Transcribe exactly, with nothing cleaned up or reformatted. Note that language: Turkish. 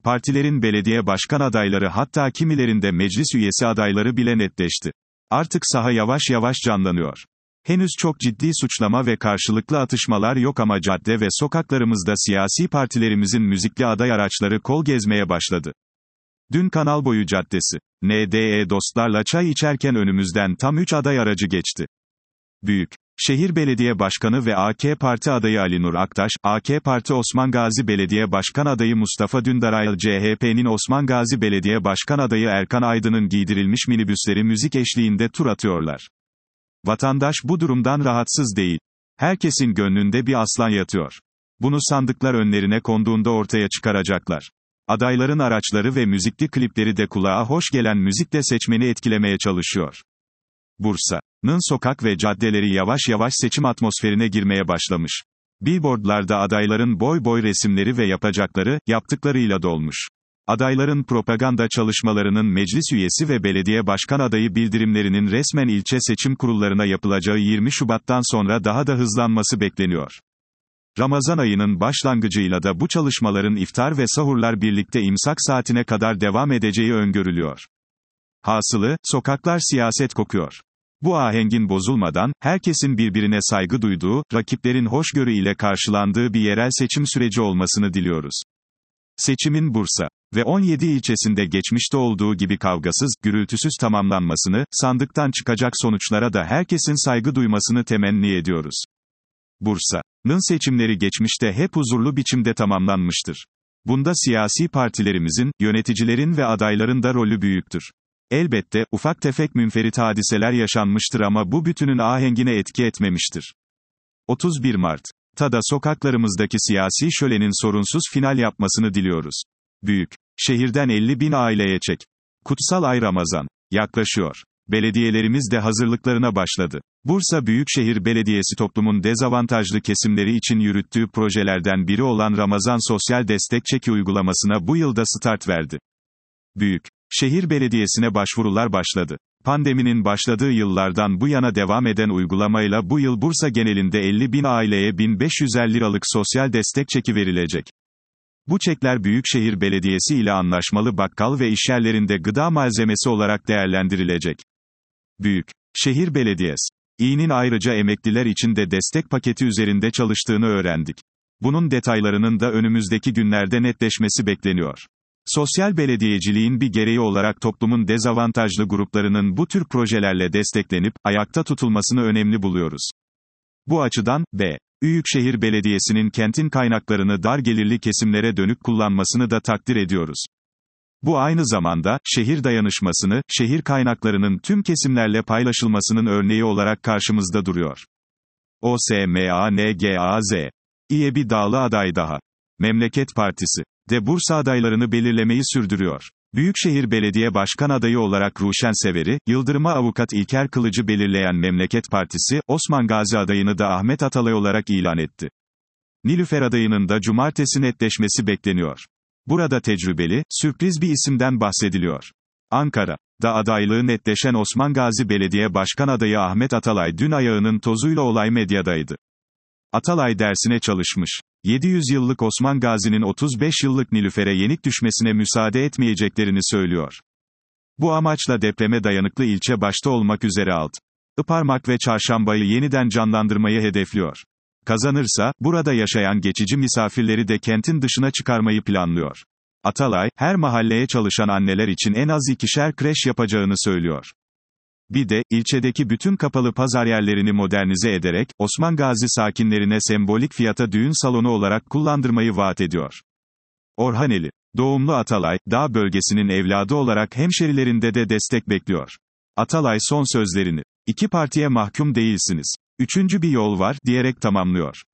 Partilerin belediye başkan adayları, hatta kimilerinde meclis üyesi adayları bile netleşti. Artık saha yavaş yavaş canlanıyor. Henüz çok ciddi suçlama ve karşılıklı atışmalar yok ama cadde ve sokaklarımızda siyasi partilerimizin müzikli aday araçları kol gezmeye başladı. Dün Kanalboyu Caddesi, N D E dostlarla çay içerken önümüzden tam üç aday aracı geçti. Büyük Şehir Belediye Başkanı ve A K Parti adayı Ali Nur Aktaş, A K Parti Osman Gazi Belediye Başkan adayı Mustafa Dündaraylı, C H P'nin Osman Gazi Belediye Başkan adayı Erkan Aydın'ın giydirilmiş minibüsleri müzik eşliğinde tur atıyorlar. Vatandaş bu durumdan rahatsız değil. Herkesin gönlünde bir aslan yatıyor. Bunu sandıklar önlerine konduğunda ortaya çıkaracaklar. Adayların araçları ve müzikli klipleri de kulağa hoş gelen müzikle seçmeni etkilemeye çalışıyor. Bursa'nın sokak ve caddeleri yavaş yavaş seçim atmosferine girmeye başlamış. Billboardlarda adayların boy boy resimleri ve yapacakları, yaptıklarıyla dolmuş. Adayların propaganda çalışmalarının meclis üyesi ve belediye başkan adayı bildirimlerinin resmen ilçe seçim kurullarına yapılacağı yirmi Şubat'tan sonra daha da hızlanması bekleniyor. Ramazan ayının başlangıcıyla da bu çalışmaların iftar ve sahurlar birlikte imsak saatine kadar devam edeceği öngörülüyor. Hasılı, sokaklar siyaset kokuyor. Bu ahengin bozulmadan, herkesin birbirine saygı duyduğu, rakiplerin hoşgörü ile karşılandığı bir yerel seçim süreci olmasını diliyoruz. Seçimin Bursa ve on yedi ilçesinde geçmişte olduğu gibi kavgasız, gürültüsüz tamamlanmasını, sandıktan çıkacak sonuçlara da herkesin saygı duymasını temenni ediyoruz. Bursa'nın seçimleri geçmişte hep huzurlu biçimde tamamlanmıştır. Bunda siyasi partilerimizin, yöneticilerin ve adayların da rolü büyüktür. Elbette, ufak tefek münferit hadiseler yaşanmıştır ama bu bütünün ahengine etki etmemiştir. otuz bir Mart'ta da sokaklarımızdaki siyasi şölenin sorunsuz final yapmasını diliyoruz. Büyük şehirden elli bin aileye çek. Kutsal ay Ramazan yaklaşıyor. Belediyelerimiz de hazırlıklarına başladı. Bursa Büyükşehir Belediyesi toplumun dezavantajlı kesimleri için yürüttüğü projelerden biri olan Ramazan Sosyal Destek Çeki uygulamasına bu yılda start verdi. Büyükşehir Belediyesi'ne başvurular başladı. Pandeminin başladığı yıllardan bu yana devam eden uygulamayla bu yıl Bursa genelinde elli bin aileye bin beş yüz elli liralık sosyal destek çeki verilecek. Bu çekler Büyükşehir Belediyesi ile anlaşmalı bakkal ve işyerlerinde gıda malzemesi olarak değerlendirilecek. Büyükşehir Belediyesi'nin ayrıca emekliler için de destek paketi üzerinde çalıştığını öğrendik. Bunun detaylarının da önümüzdeki günlerde netleşmesi bekleniyor. Sosyal belediyeciliğin bir gereği olarak toplumun dezavantajlı gruplarının bu tür projelerle desteklenip, ayakta tutulmasını önemli buluyoruz. Bu açıdan, B. Büyükşehir Belediyesi'nin kentin kaynaklarını dar gelirli kesimlere dönük kullanmasını da takdir ediyoruz. Bu aynı zamanda, şehir dayanışmasını, şehir kaynaklarının tüm kesimlerle paylaşılmasının örneği olarak karşımızda duruyor. OSMANGAZ İye bir dağlı aday daha. Memleket Partisi de Bursa adaylarını belirlemeyi sürdürüyor. Büyükşehir Belediye Başkan adayı olarak Ruşen Sever'i, Yıldırım'a avukat İlker Kılıcı belirleyen Memleket Partisi, Osman Gazi adayını da Ahmet Atalay olarak ilan etti. Nilüfer adayının da cumartesi netleşmesi bekleniyor. Burada tecrübeli, sürpriz bir isimden bahsediliyor. Ankara'da adaylığı netleşen Osman Gazi Belediye Başkan adayı Ahmet Atalay dün ayağının tozuyla olay medyadaydı. Atalay dersine çalışmış. yedi yüz yıllık Osman Gazi'nin otuz beş yıllık Nilüfer'e yenik düşmesine müsaade etmeyeceklerini söylüyor. Bu amaçla depreme dayanıklı ilçe başta olmak üzere Altıparmak ve Çarşamba'yı yeniden canlandırmayı hedefliyor. Kazanırsa, burada yaşayan geçici misafirleri de kentin dışına çıkarmayı planlıyor. Atalay, her mahalleye çalışan anneler için en az ikişer kreş yapacağını söylüyor. Bir de, ilçedeki bütün kapalı pazar yerlerini modernize ederek, Osman Gazi sakinlerine sembolik fiyata düğün salonu olarak kullandırmayı vaat ediyor. Orhaneli doğumlu Atalay, dağ bölgesinin evladı olarak hemşerilerinde de destek bekliyor. Atalay son sözlerini, "İki partiye mahkum değilsiniz. Üçüncü bir yol var," diyerek tamamlıyor.